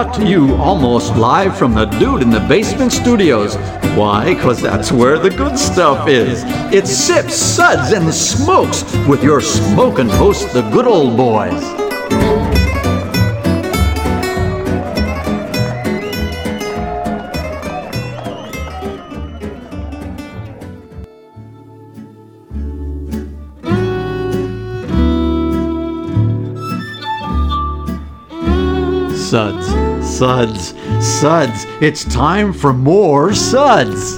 brought to you almost live from the Dude in the Basement Studios. Why? Because that's where the good stuff is. It's Sips, Suds, and Smokes with your smoking hosts, the good old boys. Suds, Suds, Suds. It's time for more Suds.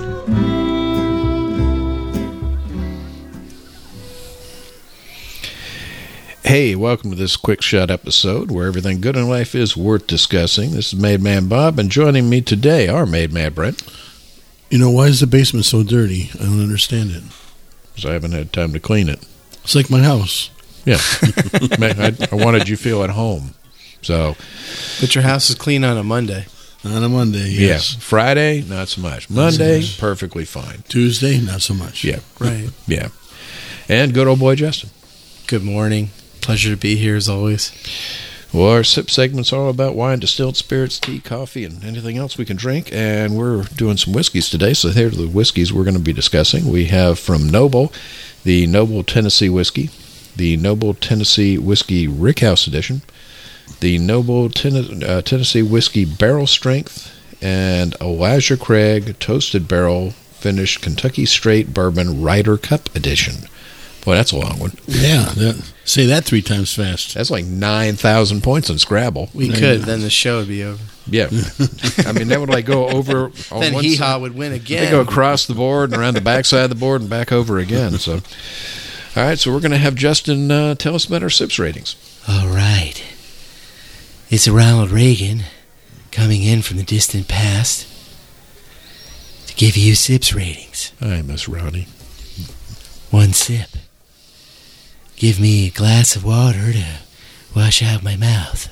Hey, welcome to this quick shot episode where everything good in life is worth discussing. This is Made Man Bob, and joining me today are Made Man Brent. You know, why is the basement so dirty? I don't understand it. Because I haven't had time to clean it. It's like my house. Yeah. I wanted you to feel at home. So, but your house is clean on a Monday. On a Monday, yes. Yeah. Friday, not so much. Monday, perfectly fine. Tuesday, not so much. Yeah. Right. Yeah. And good old boy Justin. Good morning. Pleasure to be here as always. Well, our sip segment's all about wine, distilled spirits, tea, coffee, and anything else we can drink. And we're doing some whiskeys today. So here are the whiskeys we're going to be discussing. We have from Noble, the Noble Tennessee Whiskey, the Noble Tennessee Whiskey Rickhouse Edition, the Noble Tennessee Whiskey Barrel Strength, and Elijah Craig Toasted Barrel Finished Kentucky Straight Bourbon Ryder Cup Edition. Boy, that's a long one. Yeah, say that 3 times fast. That's like 9,000 points on Scrabble. We could, then the show would be over. Yeah. I mean, that would like go over on then one Hee side. Haw would win again. They go across the board and around the back side of the board and back over again. So, all right, so we're going to have Justin tell us about our SIPS ratings. All right. It's Ronald Reagan coming in from the distant past to give you SIPS ratings. Hi, Miss Ronnie. 1 sip. Give me a glass of water to wash out my mouth.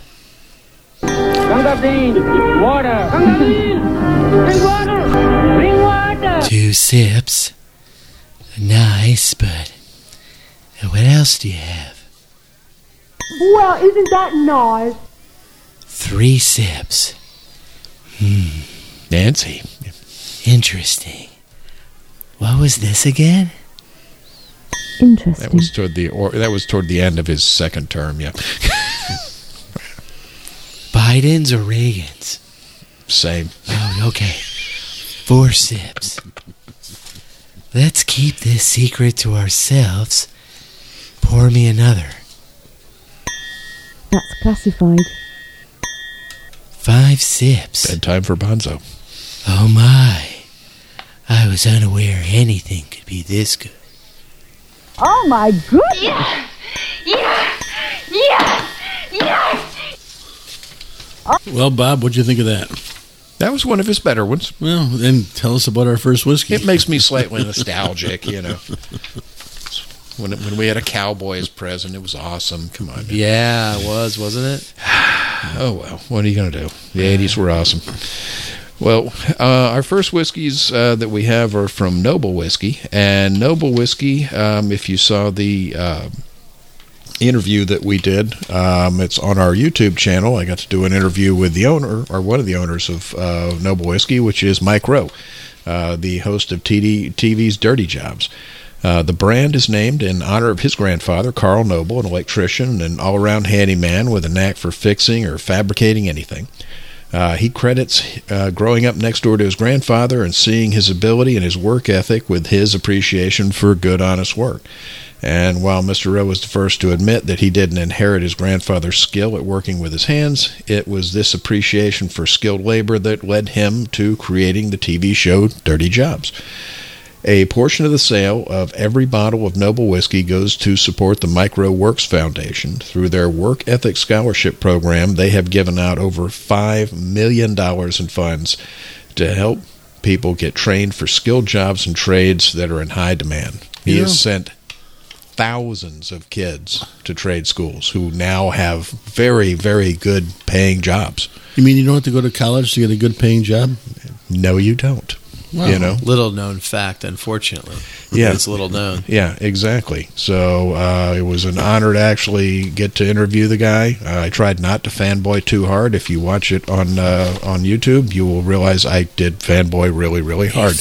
Water. Bring water. Bring water. 2 sips. Nice, but what else do you have? Well, isn't that nice? 3 sips. Nancy. Interesting. What was this again? Interesting. That was toward the end of his second term, yeah. Biden's or Reagan's? Same. Oh, okay. 4 sips. Let's keep this secret to ourselves. Pour me another. That's classified. 5 sips. Bedtime for Bonzo. Oh my. I was unaware anything could be this good. Oh my goodness! Yeah. Well, Bob, what'd you think of that? That was one of his better ones. Well, then tell us about our first whiskey. It makes me slightly nostalgic, you know. When we had a cowboy as president, it was awesome. Come on, man. Yeah, it was, wasn't it? Oh, well, what are you going to do? The 80s were awesome. Well, our first whiskeys that we have are from Noble Whiskey. And Noble Whiskey, if you saw the interview that we did, it's on our YouTube channel. I got to do an interview with the owner, or one of the owners of Noble Whiskey, which is Mike Rowe, the host of TV's Dirty Jobs. The brand is named in honor of his grandfather, Carl Noble, an electrician and all-around handyman with a knack for fixing or fabricating anything. He credits growing up next door to his grandfather and seeing his ability and his work ethic with his appreciation for good, honest work. And while Mr. Rowe was the first to admit that he didn't inherit his grandfather's skill at working with his hands, it was this appreciation for skilled labor that led him to creating the TV show Dirty Jobs. A portion of the sale of every bottle of Noble Whiskey goes to support the Micro Works Foundation. Through their Work Ethic Scholarship Program, they have given out over $5 million in funds to help people get trained for skilled jobs and trades that are in high demand. He has sent thousands of kids to trade schools who now have very, very good paying jobs. You mean you don't have to go to college to get a good paying job? No, you don't. Wow. You know, Little known fact, unfortunately. Yeah. It's little known. yeah, exactly. So it was an honor to actually get to interview the guy. I tried not to fanboy too hard. If you watch it on YouTube, you will realize I did fanboy really, really hard.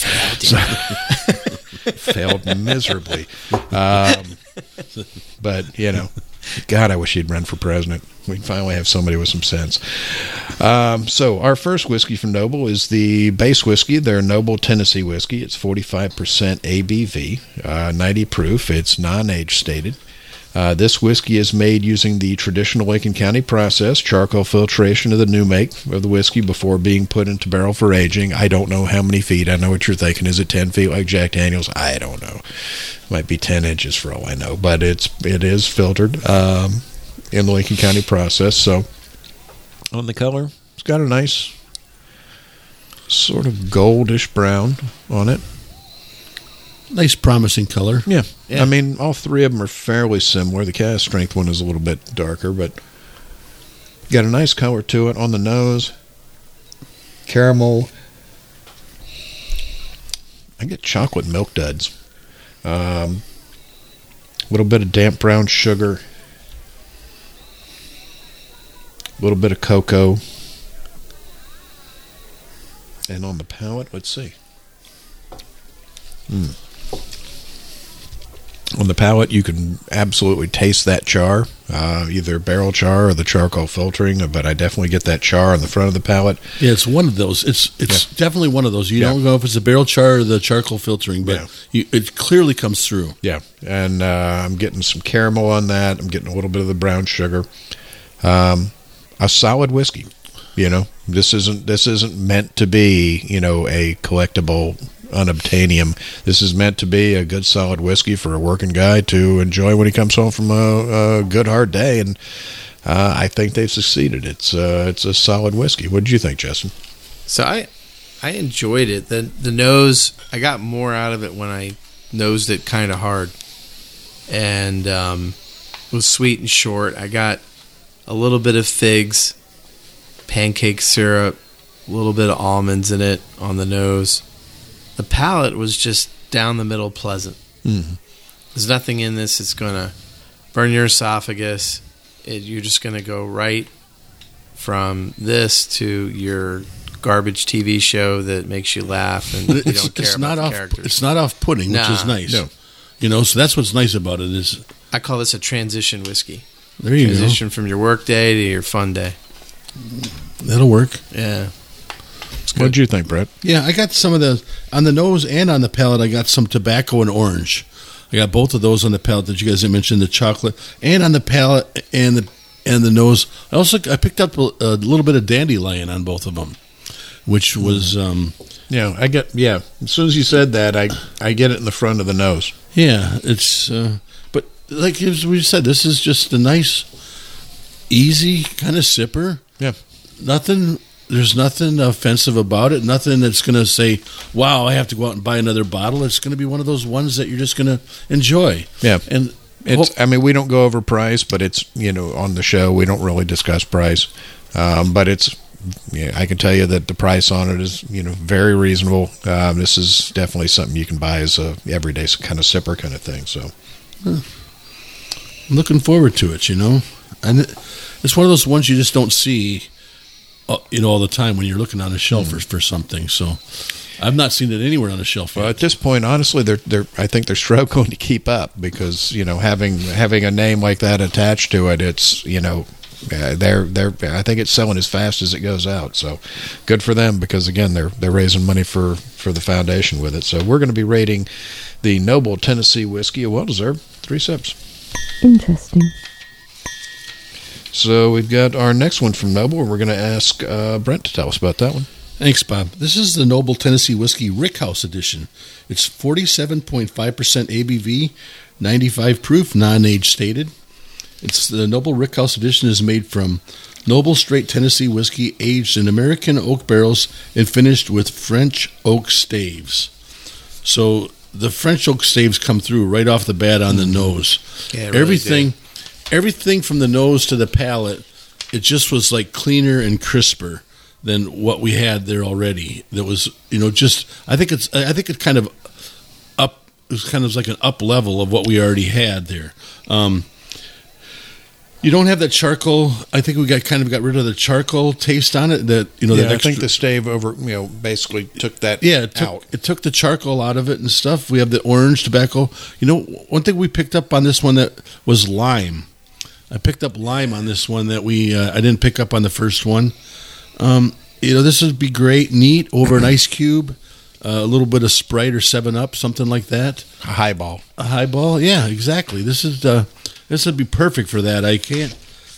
Failed miserably. But, you know, God, I wish he'd run for president. We finally have somebody with some sense. So our first whiskey from Noble is the base whiskey, their Noble Tennessee whiskey. It's 45% ABV, 90 proof. It's non-age stated. This whiskey is made using the traditional Lincoln County process, charcoal filtration of the new make of the whiskey before being put into barrel for aging. I don't know how many feet. I know what you're thinking. Is it 10 feet like Jack Daniels? I don't know. Might be 10 inches for all I know. But it is filtered in the Lincoln County process. So on the color, it's got a nice sort of goldish brown on it. Nice, promising color. Yeah. I mean, all three of them are fairly similar. The cast strength one is a little bit darker, but got a nice color to it on the nose. Caramel. I get chocolate milk duds. A little bit of damp brown sugar. A little bit of cocoa. And on the palate, let's see. On the palate, you can absolutely taste that char, either barrel char or the charcoal filtering, but I definitely get that char on the front of the palate. Yeah, it's one of those. It's definitely one of those. You don't know if it's the barrel char or the charcoal filtering, but it clearly comes through. Yeah, and I'm getting some caramel on that. I'm getting a little bit of the brown sugar. A solid whiskey. You know, this isn't meant to be, you know, a collectible unobtainium. This is meant to be a good solid whiskey for a working guy to enjoy when he comes home from a good hard day, and I think they've succeeded. It's a solid whiskey. What did you think, Justin? So I enjoyed it. The nose, I got more out of it when I nosed it kind of hard, and it was sweet and short. I got a little bit of figs, pancake syrup, a little bit of almonds in it on the nose. The palate was just down the middle pleasant. Mm-hmm. There's nothing in this that's going to burn your esophagus. You're just going to go right from this to your garbage TV show that makes you laugh and you don't care about the characters. It's not off-putting, which is nice. No. You know, so that's what's nice about it is. I call this a transition whiskey. There you Transition from your work day to your fun day. That'll work. Yeah. What did you think, Brett? Yeah, I got some of the on the nose and on the palate. I got some tobacco and orange. I got both of those on the palate that you guys had mentioned, the chocolate, and on the palate and the nose. I picked up a little bit of dandelion on both of them, which was As soon as you said that, I get it in the front of the nose. Yeah, it's but like as we said, this is just a nice, easy kind of sipper. Yeah, There's nothing offensive about it. Nothing that's going to say, "Wow, I have to go out and buy another bottle." It's going to be one of those ones that you're just going to enjoy. Yeah, and I mean, we don't go over price, but it's, you know, on the show we don't really discuss price. But it's, I can tell you that the price on it is, you know, very reasonable. This is definitely something you can buy as a everyday kind of sipper kind of thing. So, I'm looking forward to it. You know, and it's one of those ones you just don't see, you know, all the time when you're looking on a shelf for something. So I've not seen it anywhere on a shelf yet. Well, at this point, honestly, I think they're struggling to keep up because, you know, having a name like that attached to it, it's, you know, I think it's selling as fast as it goes out. So good for them because, again, they're raising money for the foundation with it. So we're going to be rating the Noble Tennessee whiskey a well-deserved 3 sips. Interesting. So we've got our next one from Noble. We're going to ask Brent to tell us about that one. Thanks, Bob. This is the Noble Tennessee Whiskey Rickhouse Edition. It's 47.5% ABV, 95 proof, non-age stated. It's the Noble Rickhouse Edition is made from Noble Straight Tennessee whiskey aged in American oak barrels and finished with French oak staves. So the French oak staves come through right off the bat on the nose. Yeah, it really did. Everything from the nose to the palate, it just was like cleaner and crisper than what we had there already. That was, just I think it kind of up. It was kind of like an up level of what we already had there. You don't have that charcoal. I think we got rid of the charcoal taste on it. That I think the stave over basically took that out. It took the charcoal out of it and stuff. We have the orange tobacco. One thing we picked up on this one that was lime. I picked up lime on this one that I didn't pick up on the first one. This would be great, neat over an ice cube, a little bit of Sprite or 7-Up, something like that. A highball. Yeah, exactly. This would be perfect for that. I can't.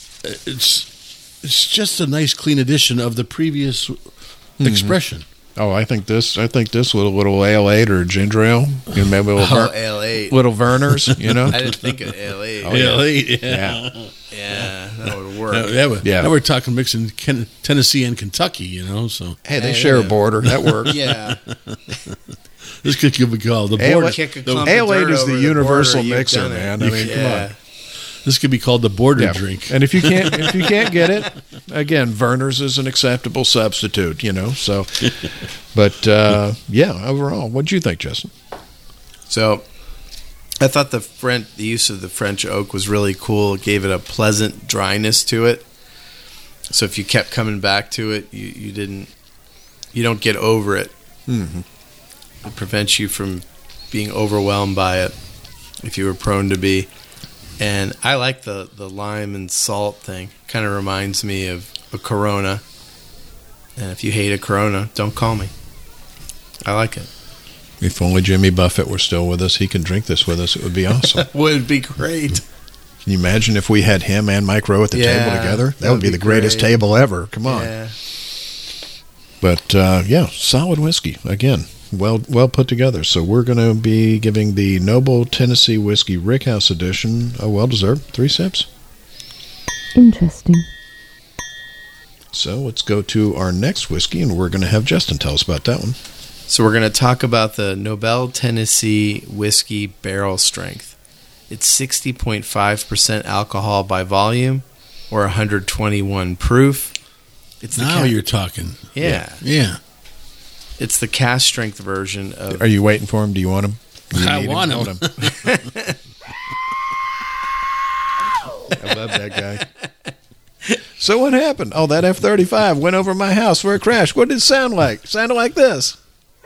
It's just a nice, clean addition of the previous expression. Oh, I think this with a little Ale 8 or ginger ale, maybe a little Ale 8, little Vernors, I didn't think of Ale 8. Ale 8, yeah, that would work. Now we're talking mixing Tennessee and Kentucky, So hey, they share a border. That works. Yeah. This could be called the Ale border. Ale 8 is the universal border, mixer, man. I mean, come on. This could be called the border drink. And if you can't get it, again, Verner's is an acceptable substitute, So, but overall, what do you think, Justin? So, I thought the use of the French oak was really cool. It gave it a pleasant dryness to it. So if you kept coming back to it, you don't get over it. Mm-hmm. It prevents you from being overwhelmed by it if you were prone to be. And I like the lime and salt thing. Kind of reminds me of a Corona. And if you hate a Corona, don't call me. I like it. If only Jimmy Buffett were still with us, he could drink this with us. It would be awesome. Would be great. Can you imagine if we had him and Mike Rowe at the table together? That would be the greatest table ever. Come on. Yeah. But, solid whiskey. Again, well put together. So we're going to be giving the Noble Tennessee Whiskey Rickhouse Edition a well-deserved 3 sips. Interesting. So let's go to our next whiskey, and we're going to have Justin tell us about that one. So we're going to talk about the Noble Tennessee Whiskey Barrel Strength. It's 60.5% alcohol by volume, or 121 proof. It's now you're talking. Yeah. It's the cast strength version of... Are you waiting for him? Do you want him? I want him. I love that guy. So what happened? Oh, that F-35 went over my house for a crash. What did it sound like? It sounded like this.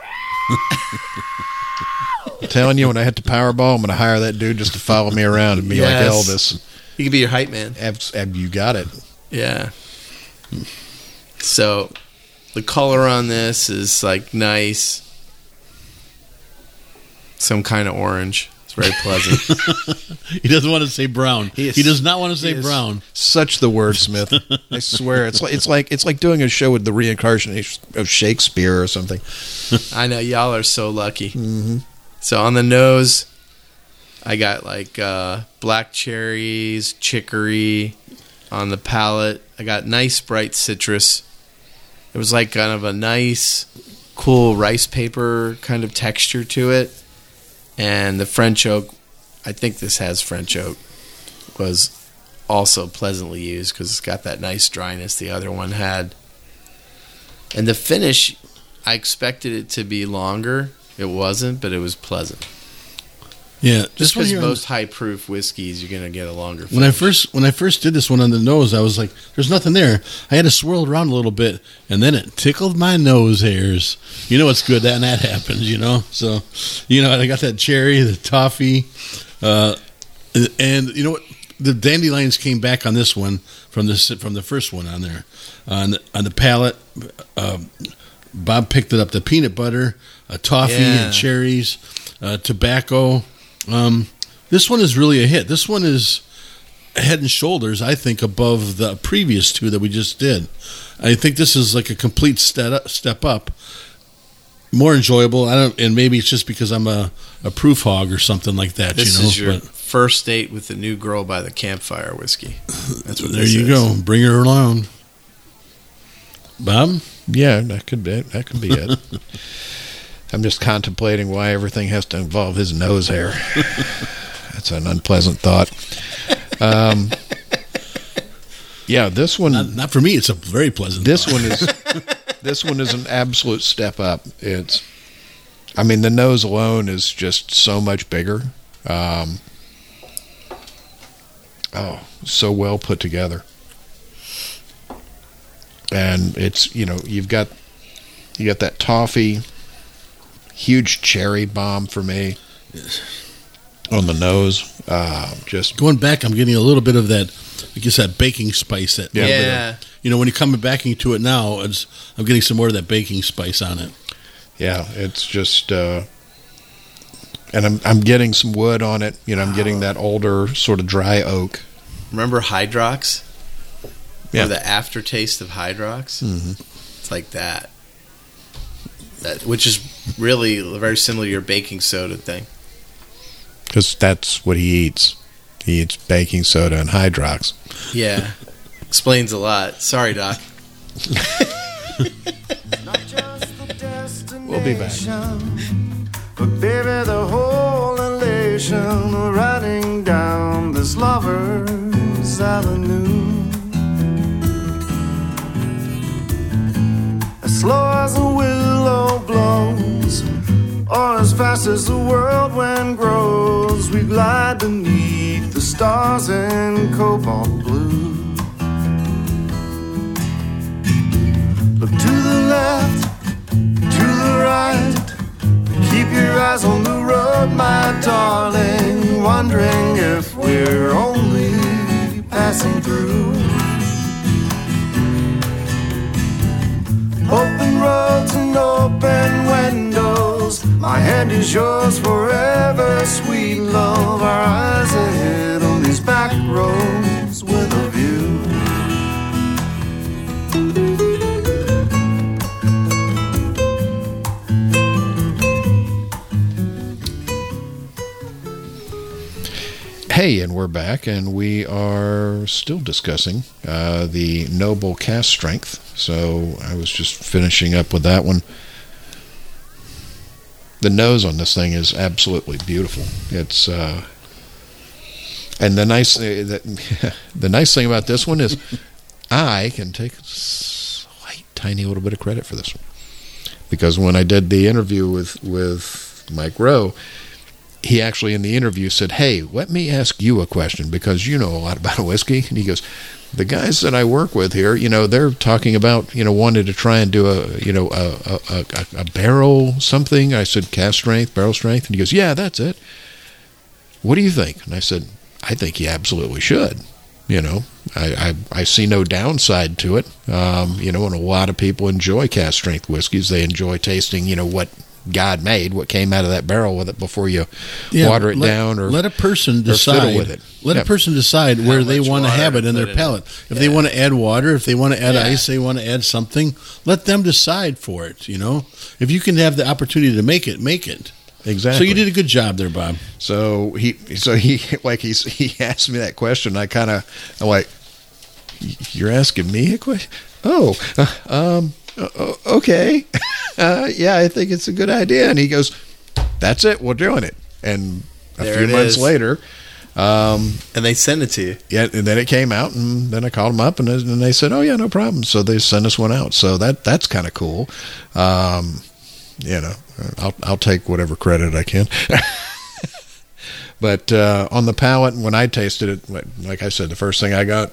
I'm telling you, when I hit the Powerball, I'm going to hire that dude just to follow me around and be like Elvis. He could be your hype man. You got it. Yeah. So the color on this is like nice. Some kind of orange. It's very pleasant. He doesn't want to say brown. He does not want to say brown. Such the wordsmith. I swear. It's like doing a show with the reincarnation of Shakespeare or something. I know. Y'all are so lucky. Mm-hmm. So on the nose, I got like black cherries, chicory. On the palate, I got nice bright citrus. It was like kind of a nice, cool rice paper kind of texture to it. And the French oak, I think this has French oak, was also pleasantly used because it's got that nice dryness the other one had. And the finish, I expected it to be longer. It wasn't, but it was pleasant. Yeah, just because most high proof whiskeys, you're gonna get a longer finish. When I first did this one on the nose, I was like, "There's nothing there." I had to swirl it around a little bit, and then it tickled my nose hairs. You know it's good that happens. So I got that cherry, the toffee, and you know what? The dandelions came back on this one from the first one on there on the palate. Bob picked it up. The peanut butter, toffee, and cherries, tobacco. This one is really a hit. This one is head and shoulders, I think, above the previous two that we just did. I think this is like a complete step up. More enjoyable. And maybe it's just because I'm a proof hog or something like that. This is your first date with the new girl by the campfire whiskey. That's what. There you go. Bring her along, Bob. Yeah, that could be it. I'm just contemplating why everything has to involve his nose hair. That's an unpleasant thought. Yeah, this one. Not for me. It's a very pleasant. This one is. This one is an absolute step up. I mean, the nose alone is just so much bigger. So well put together. And it's, you got that toffee, huge cherry bomb for me on the nose. Just going back, I'm getting a little bit of that, I guess, that baking spice. Yeah. When you're coming back into it now, I'm getting some more of that baking spice on it. Yeah, it's just, and I'm getting some wood on it. I'm getting that older sort of dry oak. Remember Hydrox? Yeah. Or the aftertaste of Hydrox? Mm-hmm. It's like that. Which is really very similar to your baking soda thing. Because that's what he eats. He eats baking soda and Hydrox. Yeah. Explains a lot. Sorry, Doc. We'll be back. But baby, the whole elation riding down this lover's avenue. As slow as a willow blows, or as fast as the whirlwind grows, we glide beneath the stars in cobalt blue. Look to the left, to the right, keep your eyes on the road, my darling, wondering if we're only passing through. Open roads and open windows, my hand is yours forever, sweet love. Our eyes ahead on these back roads with a view. Hey, and we're back, and we are still discussing the Noble cast strength. So I was just finishing up with that one. The nose on this thing is absolutely beautiful. It's and the nice thing about this one is I can take a slight, tiny little bit of credit for this one, because when I did the interview with Mike Rowe, he actually in the interview said, "Hey, let me ask you a question, because you know a lot about whiskey." And he goes, "The guys that I work with here, they're talking about, wanting to try and do a barrel something." I said, "Cast strength, barrel strength?" And he goes, "Yeah, that's it. What do you think?" And I said, "I think you absolutely should. I see no downside to it. And a lot of people enjoy cast strength whiskeys. They enjoy tasting, what God made, what came out of that barrel with it before you water it down or let a person decide with it. A person decide where they want to have it in their palate. If they want to add water, if they want to add ice, they want to add something, let them decide for it. If you can have the opportunity to make it, make it. Exactly. So you did a good job there, Bob. So he asked me that question. I'm like, "You're asking me a question? Okay. Yeah, I think it's a good idea." And he goes, "That's it. We're doing it." And a few months later, and they sent it to you. Yeah, and then it came out, and then I called them up, and they said, "Oh yeah, no problem." So they sent us one out. So that's kind of cool. I'll take whatever credit I can. But on the palate, when I tasted it, like I said, the first thing I got,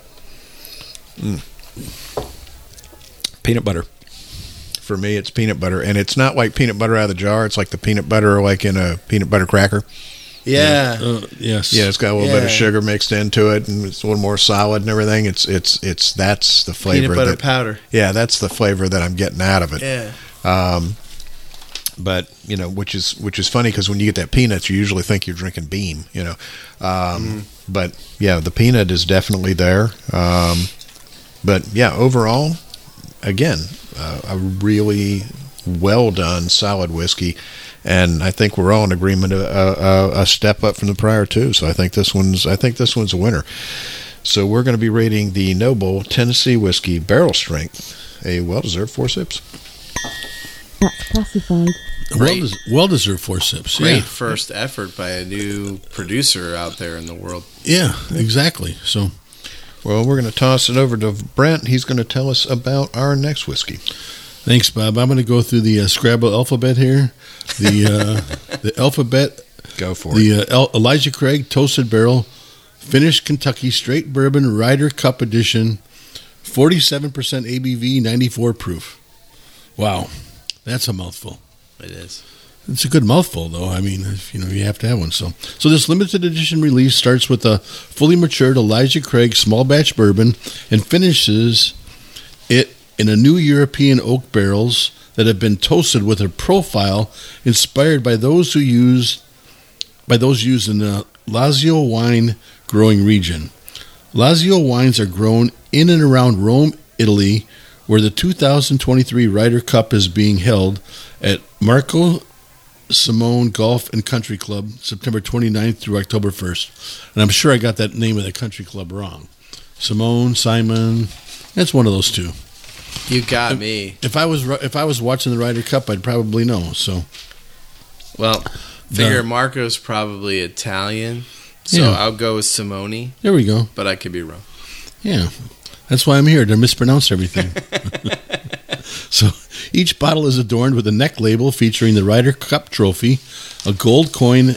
peanut butter. For me, it's peanut butter, and it's not like peanut butter out of the jar. It's like the peanut butter like in a peanut butter cracker. Yeah. Yes. Yeah, it's got a little bit of sugar mixed into it, and it's a little more solid and everything. It's that's the flavor. Peanut butter powder. Yeah, that's the flavor that I'm getting out of it. Yeah. But which is funny, because when you get that peanuts, you usually think you're drinking Beam. But yeah, the peanut is definitely there. But yeah, overall, again, a really well done, solid whiskey, and I think we're all in agreement a step up from the prior two. So I think this one's a winner. So we're going to be rating the Noble Tennessee Whiskey Barrel Strength a well-deserved 4 sips. That's classified. Well-deserved 4 sips. Great Yeah. first effort by a new producer out there in the world. Yeah, exactly. So Well, we're going to toss it over to Brent. He's going to tell us about our next whiskey. Thanks, Bob. I'm going to go through the Scrabble alphabet here. The alphabet. Go for it. The Elijah Craig Toasted Barrel Finished Kentucky Straight Bourbon Ryder Cup Edition, 47% ABV, 94 proof. Wow, that's a mouthful. It is. It's a good mouthful, though. I mean, you have to have one. So this limited edition release starts with a fully matured Elijah Craig small batch bourbon and finishes it in a new European oak barrels that have been toasted with a profile inspired by those used in the Lazio wine growing region. Lazio wines are grown in and around Rome, Italy, where the 2023 Ryder Cup is being held at Marco Simone Golf and Country Club, September 29th through October 1st. And I'm sure I got that name of the country club wrong. Simon, that's one of those two. You got me. If I was watching the Ryder Cup, I'd probably know. So, well, figure Marco's probably Italian, so Yeah. I'll go with Simone, there we go. but I could be wrong. Yeah, that's why I'm here, to mispronounce everything. So each bottle is adorned with a neck label featuring the Ryder Cup trophy, a gold coin,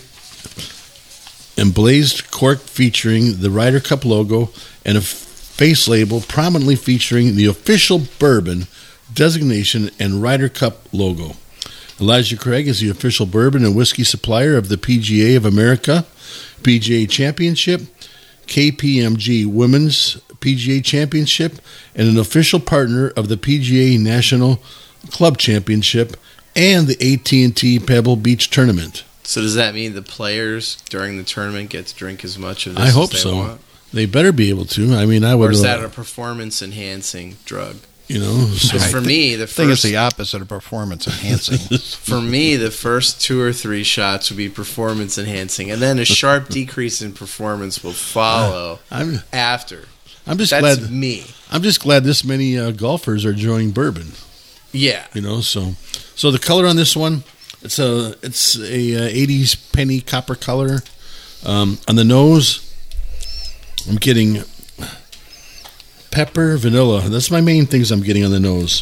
emblazed cork featuring the Ryder Cup logo, and a face label prominently featuring the official bourbon designation and Ryder Cup logo. Elijah Craig is the official bourbon and whiskey supplier of the PGA of America, PGA Championship, KPMG Women's PGA Championship, and an official partner of the PGA National Club Championship and the AT&T Pebble Beach Tournament. So does that mean the players during the tournament get to drink as much of this I hope as they so. want? They better be able to. I mean, I would. Or is that a performance-enhancing drug? You know, so Because for me, I think it's the opposite of performance enhancing. For me, the first 2 or 3 shots would be performance enhancing, and then a sharp decrease in performance will follow after. I'm just That's glad. me. I'm just glad this many golfers are enjoying bourbon. Yeah. You know, so the color on this one, it's a 80s penny copper color. On the nose, I'm getting pepper, vanilla. That's my main things I'm getting on the nose.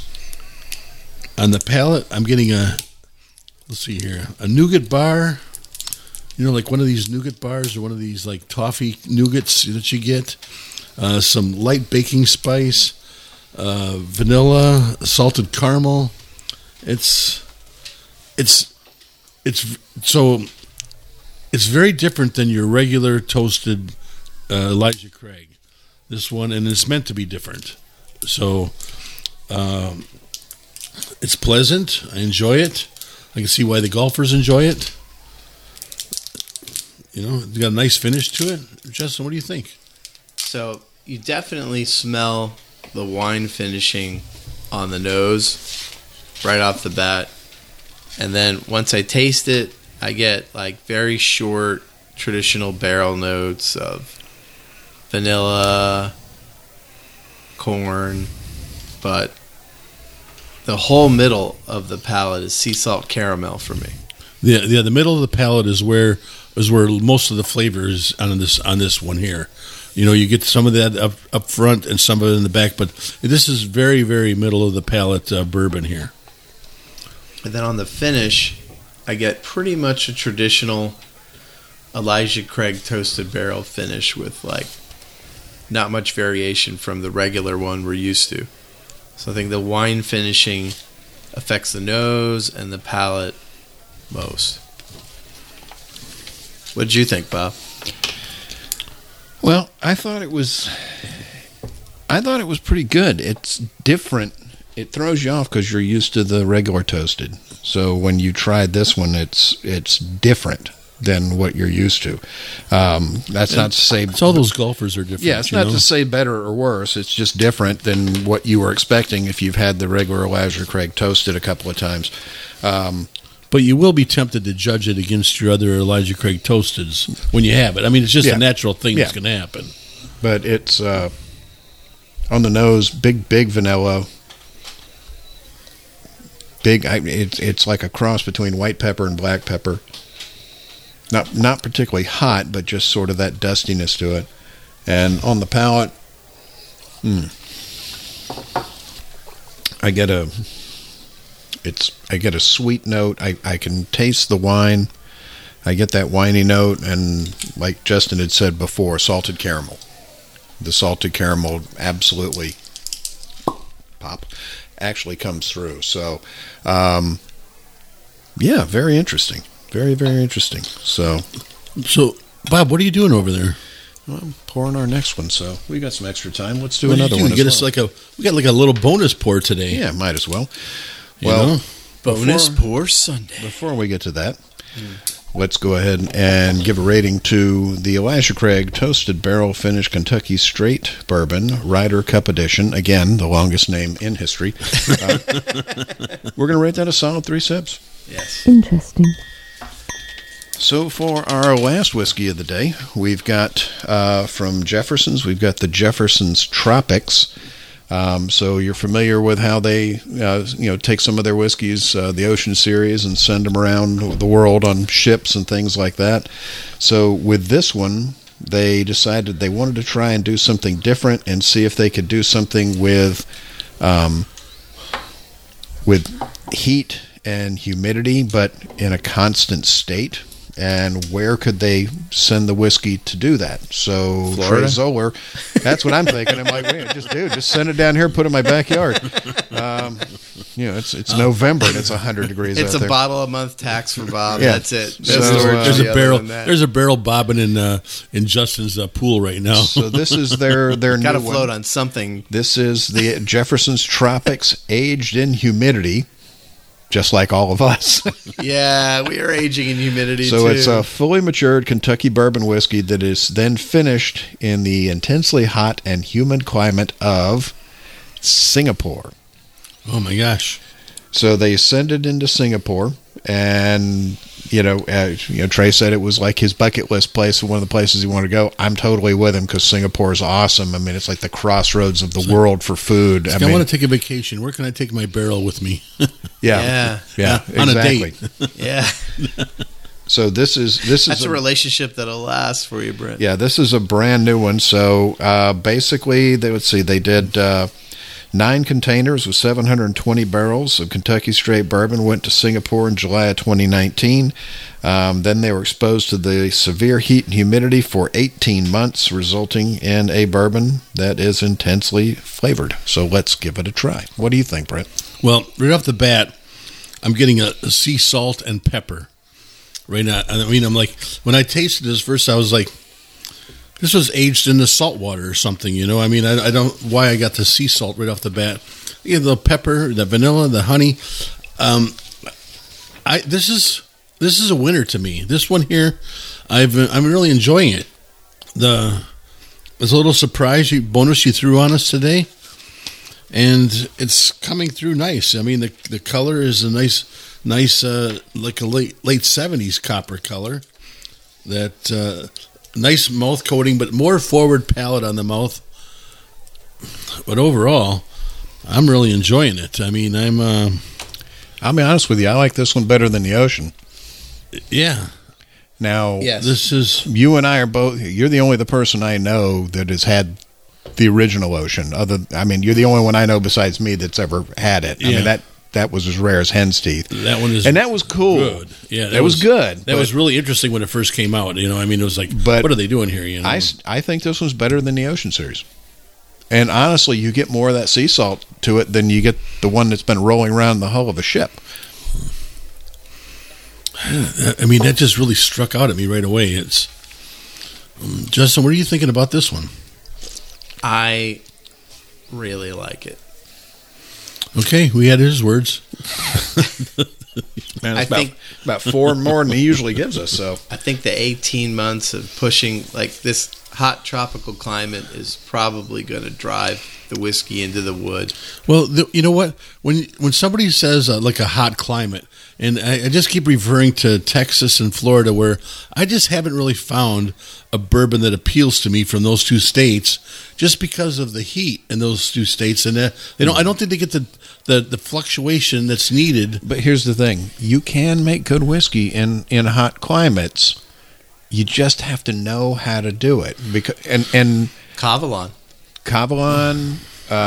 On the palate, I'm getting let's see here, a nougat bar. You know, like one of these nougat bars or one of these like toffee nougats that you get. Some light baking spice, vanilla, salted caramel. It's very different than your regular toasted Elijah Craig. This one, and it's meant to be different. So it's pleasant. I enjoy it. I can see why the golfers enjoy it. You know, it's got a nice finish to it. Justin, what do you think? So you definitely smell the wine finishing on the nose right off the bat. And then once I taste it, I get like very short traditional barrel notes of vanilla, corn, but the whole middle of the palate is sea salt caramel for me. Yeah, the middle of the palate is where most of the flavor is on this one here. You know, you get some of that up front and some of it in the back, but this is very, very middle of the palate bourbon here. And then on the finish, I get pretty much a traditional Elijah Craig toasted barrel finish with like not much variation from the regular one we're used to. So I think the wine finishing affects the nose and the palate most. What did you think, Bob? Well, I thought it was pretty good. It's different. It throws you off because you're used to the regular toasted. So when you tried this one, it's different than what you're used to. That's not to say it's all those golfers are different. Yeah, it's not to say better or worse. It's just different than what you were expecting if you've had the regular Elijah Craig toasted a couple of times. But you will be tempted to judge it against your other Elijah Craig toasteds when you have it. I mean, it's just a natural thing that's going to happen. But it's on the nose, big vanilla. It's like a cross between white pepper and black pepper. Not particularly hot, but just sort of that dustiness to it. And on the palate, I get a sweet note. I can taste the wine. I get that winey note, and like Justin had said before, salted caramel. The salted caramel absolutely actually comes through. So, yeah, very interesting. Very, very interesting. So, Bob, what are you doing over there? well, I'm pouring our next one. So we got some extra time. Let's do What did another you do? one. Get as us well. we got like a little bonus pour today. Yeah, might as well. You Well, know? Bonus pour Sunday. before we get to that, let's go ahead and give a rating to the Elisha Craig Toasted Barrel Finished Kentucky Straight Bourbon Ryder Cup Edition. Again, the longest name in history. We're going to rate that a solid 3 sips. Yes. Interesting. So for our last whiskey of the day, we've got from Jefferson's, we've got the Jefferson's Tropics. So you're familiar with how they take some of their whiskeys, the Ocean Series, and send them around the world on ships and things like that. So with this one, they decided they wanted to try and do something different and see if they could do something with heat and humidity, but in a constant state. And where could they send the whiskey to do that? So Florida? Trey Zoller, that's what I'm thinking. I'm like, man, just send it down here, put it in my backyard. It's November and it's 100 degrees It's out a there. bottle a month tax for Bob. Yeah. That's it. So, No storage There's fee a other barrel. than that. There's a barrel bobbing in Justin's pool right now. So this is their Got to new float one. on something. This is the Jefferson's Tropics aged in humidity, just like all of us. Yeah, we are aging in humidity So too. it's a fully matured Kentucky bourbon whiskey that is then finished in the intensely hot and humid climate of Singapore. Oh my gosh! So they send it into Singapore, and Trey said it was like his bucket list place, one of the places he wanted to go. I'm totally with him because Singapore is awesome. I mean, it's like the crossroads of the world for food. I want to take a vacation. Where can I take my barrel with me? yeah, On a exactly. date. Yeah, So this is that's a relationship that'll last for you, Brent. Yeah, this is a brand new one. So basically, they did 9 containers with 720 barrels of Kentucky straight bourbon, went to Singapore in July of 2019. Then they were exposed to the severe heat and humidity for 18 months, resulting in a bourbon that is intensely flavored. So let's give it a try. What do you think, Brent? Well, right off the bat, I'm getting a sea salt and pepper. Right now, I mean, I'm like, when I tasted this first, I was like, this was aged in the salt water or something, you know? I mean, I don't why I got the sea salt right off the bat. You know, the pepper, the vanilla, the honey. This is a winner to me. This one here, I'm really enjoying it. There's a little surprise bonus you threw on us today, and it's coming through nice. I mean, the color is a nice like a late 70s copper color. That nice mouth coating, but more forward palate on the mouth. But overall, I'm really enjoying it. I mean, I'll be honest with you. I like this one better than the Ocean. Yeah. Now, Yes. This is you and I are both. You're the only person I know that has had the original Ocean. You're the only one I know besides me that's ever had it. I Yeah. mean, that was as rare as hen's teeth. that one is And that was cool. good. Yeah, that was good. That was really interesting when it first came out. You know, I mean, it was like, But what are they doing here? You know, I think this one's better than the Ocean series. And honestly, you get more of that sea salt to it than you get the one that's been rolling around the hull of a ship. I mean, that just really struck out at me right away. It's Justin, what are you thinking about this one? I really like it. Okay, we had his words. Man, it's I think- about 4 more than he usually gives us. So I think the 18 months of pushing, like this hot tropical climate, is probably going to drive the whiskey into the wood. Well, you know what? When somebody says like a hot climate, and I just keep referring to Texas and Florida, where I just haven't really found a bourbon that appeals to me from those two states, just because of the heat in those two states, and I don't think they get the fluctuation that's needed. But here's the thing. You can make good whiskey in hot climates. You just have to know how to do it. And Cavalon. Kavalan,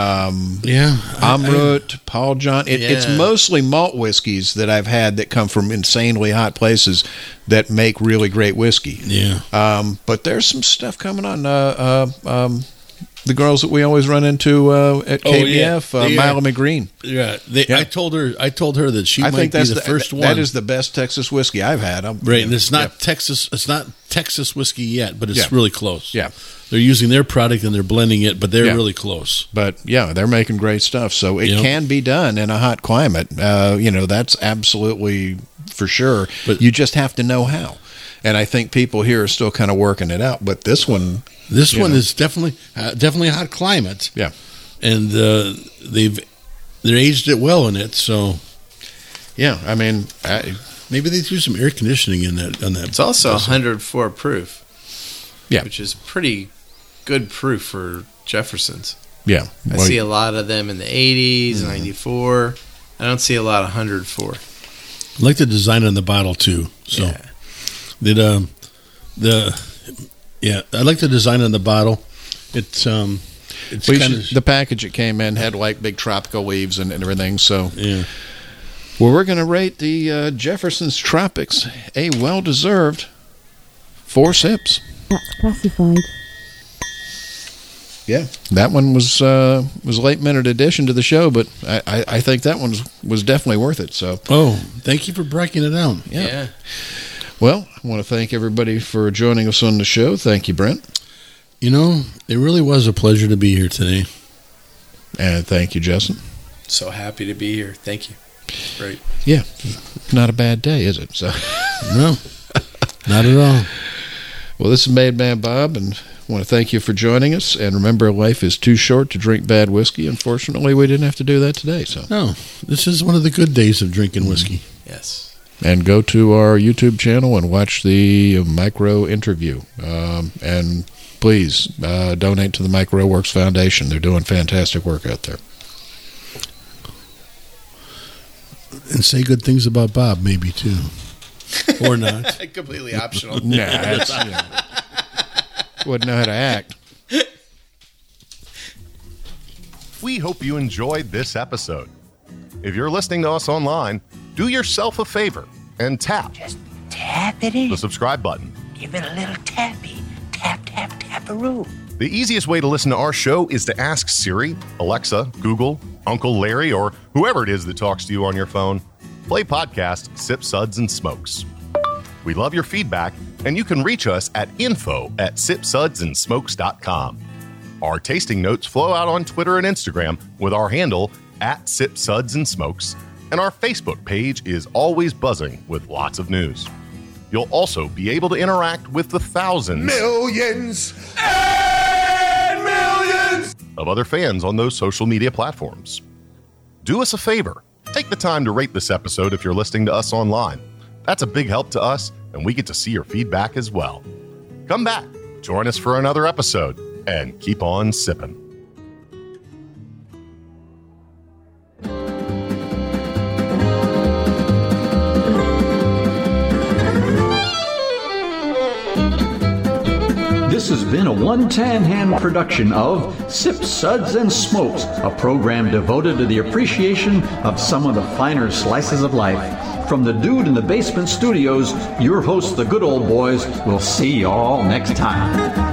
Amrut, Paul John. It's mostly malt whiskeys that I've had that come from insanely hot places that make really great whiskey. Yeah. But there's some stuff coming on. The girls that we always run into at KBF, Milo Green. Yeah, I told her that she might be the first one. That is the best Texas whiskey I've had. Right, and it's not Texas. It's not Texas whiskey yet, but it's really close. Yeah, they're using their product and they're blending it, but they're really close. But they're making great stuff. So it can be done in a hot climate. That's absolutely for sure. But you just have to know how. And I think people here are still kind of working it out. But this one is definitely a hot climate. Yeah, and they're aged it well in it. So yeah, I mean, maybe they threw some air conditioning in that. On that, it's also 104 proof. Yeah, which is pretty good proof for Jeffersons. Yeah, I see a lot of them in the 80s, 94. I don't see a lot of 104. I like the design on the bottle too. So. Yeah. I like the design on the bottle. It's the package it came in had like big tropical leaves and everything. So well, we're going to rate the Jefferson's Tropics a well-deserved 4 sips. That's classified. Yeah, that one was late minute addition to the show, but I think that one was definitely worth it. So thank you for breaking it down. Yeah. Well, I want to thank everybody for joining us on the show. Thank you, Brent. It really was a pleasure to be here today. And thank you, Justin. So happy to be here. Thank you. Great. Yeah. Not a bad day, is it? So no, not at all. Well, this is Made Man Bob, and I want to thank you for joining us. And remember, life is too short to drink bad whiskey. Unfortunately, we didn't have to do that today. So no, this is one of the good days of drinking whiskey. Yes. And go to our YouTube channel and watch the micro interview. And please donate to the Micro Works Foundation. They're doing fantastic work out there. And say good things about Bob, maybe, too. Or not. Completely optional. Nah, wouldn't know how to act. We hope you enjoyed this episode. If you're listening to us online, do yourself a favor and tap. Just tap it in. The subscribe button. Give it a little tappy. Tap, tap, tap-a-roo. The easiest way to listen to our show is to ask Siri, Alexa, Google, Uncle Larry, or whoever it is that talks to you on your phone. Play podcast Sip Suds and Smokes. We love your feedback, and you can reach us at info@sipsudsandsmokes.com. Our tasting notes flow out on Twitter and Instagram with our handle @SipSudsAndSmokes, and our Facebook page is always buzzing with lots of news. You'll also be able to interact with the thousands, millions, and millions of other fans on those social media platforms. Do us a favor. Take the time to rate this episode if you're listening to us online. That's a big help to us, and we get to see your feedback as well. Come back, join us for another episode, and keep on sipping. This has been a One Tan Hand production of Sip Suds and Smokes, a program devoted to the appreciation of some of the finer slices of life. From the Dude in the Basement Studios, your hosts, the Good Old Boys, will see you all next time.